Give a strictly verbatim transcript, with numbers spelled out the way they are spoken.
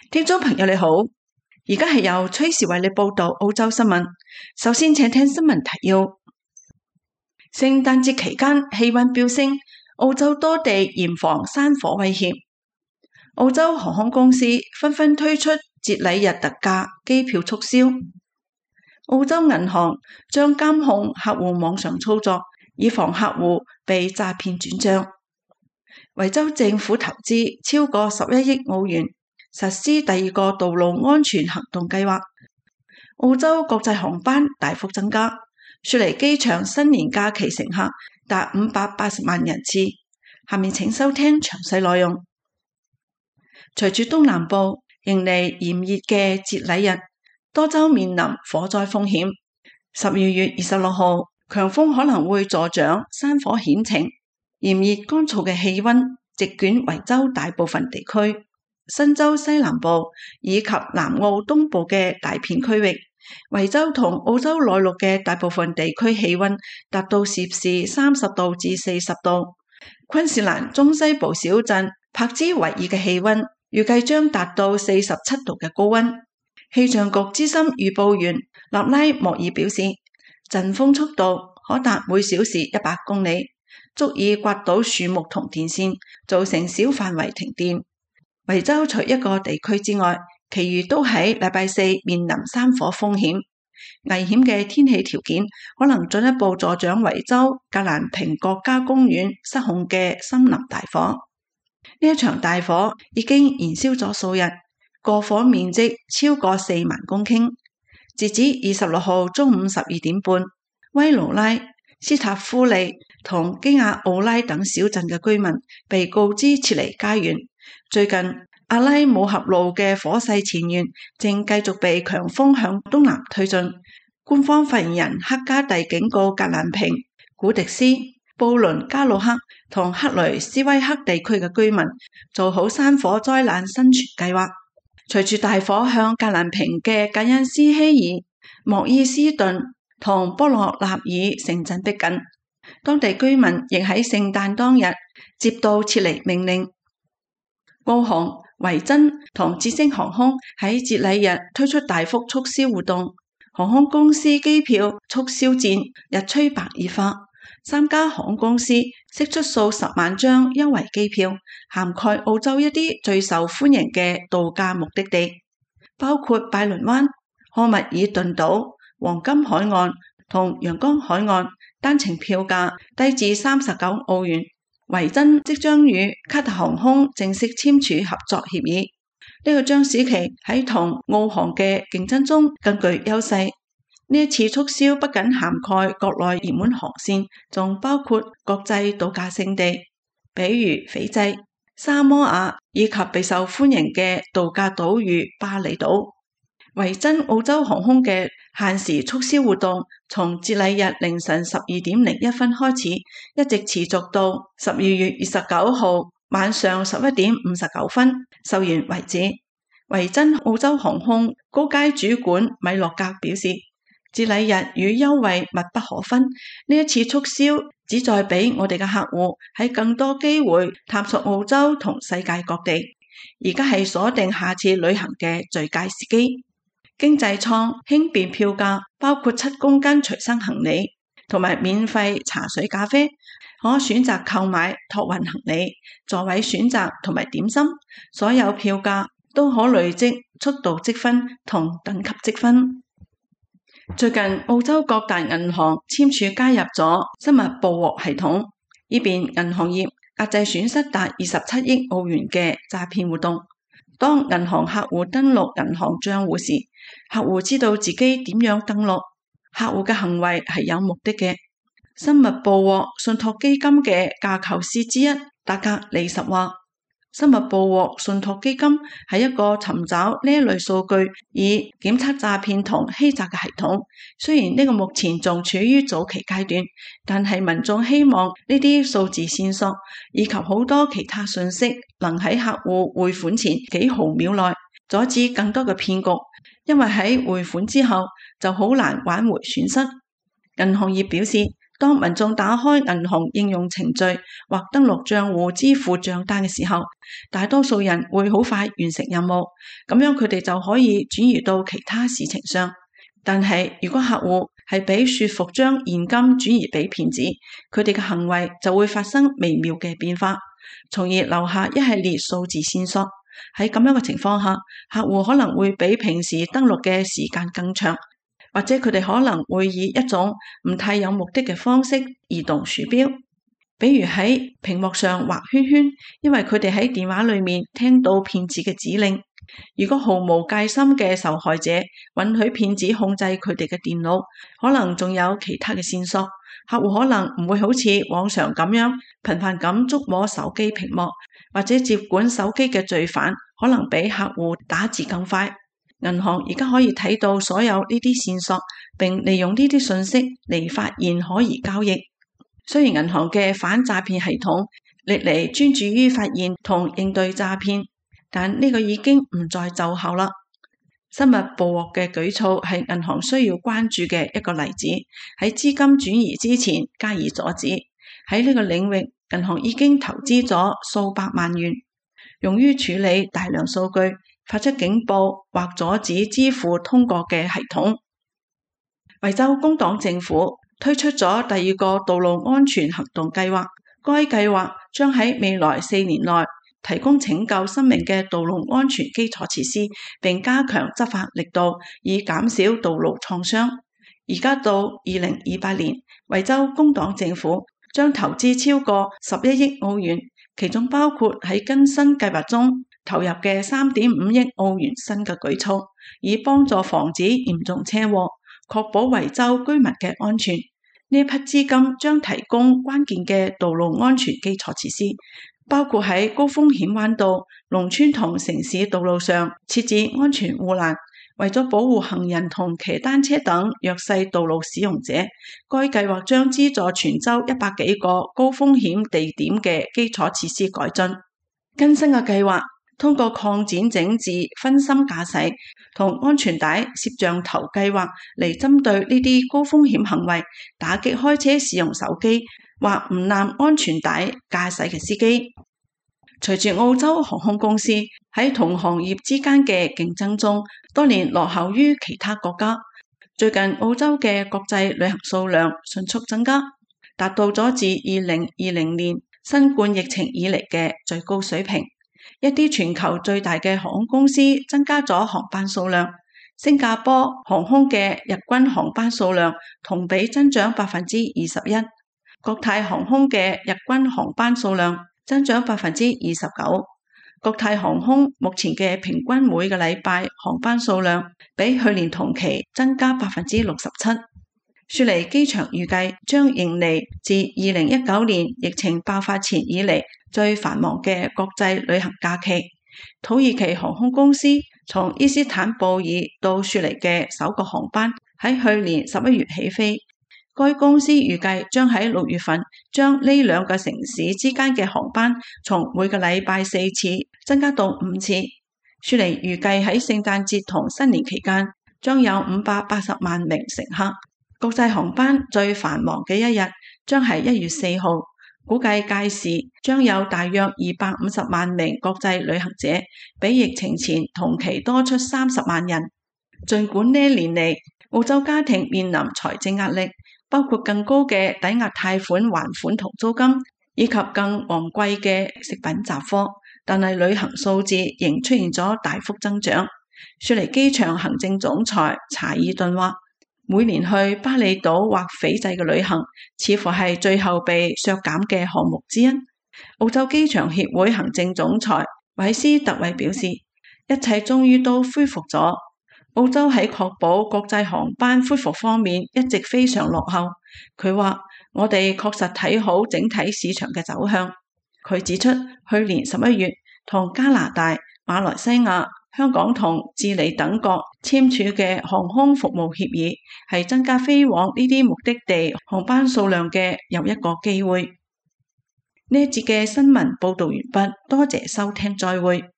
聽眾朋友你好，而家係由崔時為你報道澳洲新聞。首先請聽新聞提要。聖誕節期間氣溫飆升，澳洲多地嚴防山火威脅。澳洲航空公司紛紛推出節禮日特價機票促銷。澳洲銀行將監控客戶網上操作，以防客戶被詐騙轉賬。維州政府投資超過十一億澳元，實施第二個道路安全行動計劃。澳洲國際航班大幅增加，雪梨機場新年假期乘客達五百八十萬人次。下面請收聽詳細內容。隨住東南部迎嚟炎熱嘅節禮日，多州面臨火災風險。十二月二十六號，強風可能會助長山火險情。炎熱乾燥嘅氣溫席捲維州大部分地區。新州西南部以及南澳東部嘅大片區域，維州同澳洲內陸嘅大部分地區氣溫達到攝氏三十度至四十度。昆士蘭中西部小鎮柏茲維爾嘅氣溫預計將達到四十七度嘅高溫。氣象局資深預報員納拉莫爾表示，陣風速度可達每小時一百公里，足以刮倒樹木同電線，造成小範圍停電。維州除一個地區之外，其餘都喺禮拜四面臨山火風險。危險嘅天氣條件可能進一步助長維州格蘭平國家公園失控嘅森林大火。呢一場大火已經燃燒咗數日，過火面積超過四萬公頃。截至二十六號中午十二點半，威魯拉、斯塔夫利同基亞奧拉等小鎮嘅居民被告知撤離家園。最近阿拉姆合路嘅火勢前沿正繼續被強風向東南推進。官方發言人克加蒂警告格蘭平、古迪斯、布倫加魯克同克雷斯威克地區嘅居民做好山火災難生存計劃。隨住大火向格蘭平嘅格恩斯希爾、莫爾斯頓同波洛納爾城鎮逼近，當地居民亦喺聖誕當日接到撤離命令。澳航、維珍同捷星航空喺節禮日推出大幅促銷活動，航空公司機票促銷戰日趨白熱化。三家航空公司釋出數十萬張優惠機票，涵蓋澳洲一啲最受歡迎嘅度假目的地，包括拜倫灣、漢密爾頓島、黃金海岸同陽光海岸，單程票價低至三十九澳元。維珍即將與卡塔航空正式簽署合作協議，呢、這個將使其喺同澳航嘅競爭中更具優勢。呢一次促銷不僅涵蓋國內熱門航線，仲包括國際度假勝地，比如斐濟、沙摩亞以及備受歡迎嘅度假島嶼巴厘島。維珍澳洲航空嘅限時促銷活動從節禮日凌晨十二點零一分開始，一直持續到十二月二十九號晚上十一點五十九分售完為止。維珍澳洲航空高階主管米洛格表示，節禮日與優惠密不可分，呢一次促銷旨在俾我哋嘅客戶喺更多機會探索澳洲同世界各地，而家係鎖定下次旅行嘅最佳時機。經濟艙輕便票價包括七公斤隨身行李同埋免費茶水咖啡，可選擇購買託運行李、座位選擇同埋點心。所有票價都可累積速度積分同等級積分。最近澳洲各大銀行簽署加入咗生物捕獲系統，以便銀行業壓制損失達二十七億澳元嘅詐騙活動。當銀行客戶登錄銀行賬戶時，客戶知道自己點樣登錄，客戶嘅行為係有目的嘅。生物捕獲信託基金嘅架構師之一達格利什話，生物捕獲信託基金係一個尋找呢一類數據以檢測詐騙同欺詐嘅系統。雖然呢個目前仲處於早期階段，但係民眾希望呢啲數字線索以及好多其他信息能喺客戶匯款前幾毫秒內阻止更多嘅騙局，因為喺匯款之後就好難挽回損失。銀行業表示， 當民眾打開銀行應用程序或登錄賬戶支付賬單嘅時候，大多數人會好快完成任務，咁樣佢哋就可以轉移到其他事情上。但係如果客戶係俾說服將現金轉移俾騙子，佢哋嘅行為就會發生微妙嘅變化，從而留下一系列數字線索。喺咁樣嘅情況下，客戶可能會比平時登錄嘅時間更長，或者佢哋可能會以一種唔太有目的嘅方式移動鼠標，比如喺屏幕上畫圈圈，因為佢哋喺電話裏面聽到騙子嘅指令。如果毫無戒心嘅受害者允許騙子控制佢哋嘅電腦，可能仲有其他嘅線索。客戶可能唔會好似往常咁樣頻繁咁觸摸手機屏幕，或者接管手機嘅罪犯可能比客戶打字更快。銀行而家可以睇到所有呢啲線索，並利用呢啲信息嚟發現可疑交易。雖然銀行嘅反詐騙系統歷嚟專注於發現同應對詐騙，但呢個已經唔再奏效啦。失物捕獲嘅舉措係銀行需要關注嘅一個例子，喺資金轉移之前加以阻止。喺呢個領域，銀行已經投資咗數百萬元，用於處理大量數據、發出警報或阻止支付通過嘅系統。維州工黨政府推出咗第二個道路安全行動計劃，該計劃將喺未來四年內提供拯救生命嘅道路安全基礎設施，並加強執法力度，以減少道路創傷。而家到二零二八年，維州工黨政府將投資超過十一億澳元，其中包括喺更新計劃中投入嘅三點五億澳元新嘅舉措，以幫助防止嚴重車禍，確保維州居民嘅安全。呢一筆資金將提供關鍵嘅道路安全基礎設施，包括喺高風險彎道、農村同城市道路上設置安全護欄，為咗保護行人同騎單車等弱勢道路使用者。該計劃將資助全州一百幾個高風險地點嘅基礎設施改進。更新嘅計劃通過擴展整治分心駕駛同安全帶攝像頭計劃嚟針對呢啲高風險行為，打擊開車使用手機或唔攬安全帶駕駛嘅司機。隨住澳洲航空公司喺同行業之間嘅競爭中多年落後於其他國家，最近澳洲嘅國際旅行數量迅速增加，達到咗自二零二零年新冠疫情以嚟嘅最高水平。一啲全球最大嘅航空公司增加咗航班數量，新加坡航空嘅日均航班數量同比增長百分之二十一，國泰航空嘅日均航班數量增長百分之二十九。國泰航空目前嘅平均每個禮拜航班數量比去年同期增加百分之六十七。雪梨機場預計將迎嚟自二零一九年疫情爆發前以嚟最繁忙嘅國際旅行假期。土耳其航空公司從伊斯坦布爾到雪梨嘅首個航班喺去年十一月起飛，該公司預計將喺六月份將呢兩個城市之間嘅航班從每個禮拜四次增加到五次。雪梨預計喺聖誕節同新年期間將有五百八十萬名乘客。國際航班最繁忙嘅一日將係一月四號，估計屆時將有大約二百五十萬名國際旅行者，比疫情前同期多出三十萬人。儘管呢年嚟澳洲家庭面臨財政壓力，包括更高嘅抵押貸款還款同租金，以及更昂貴嘅食品雜貨，但係旅行數字仍出現咗大幅增長。雪梨機場行政總裁查爾頓話，每年去巴厘島或斐濟嘅旅行似乎係最後被削減嘅項目之一。澳洲機場協會行政總裁韋斯特維表示，一切終於都恢復咗。澳洲喺確保國際航班恢復方面一直非常落後。佢話，我哋確實睇好整體市場嘅走向。佢指出，去年十一月同加拿大、馬來西亞、香港同智利等國簽署嘅航空服務協議，係增加飛往呢啲目的地航班數量嘅又一個機會。呢一節嘅新聞報道完畢，多謝收聽，再會。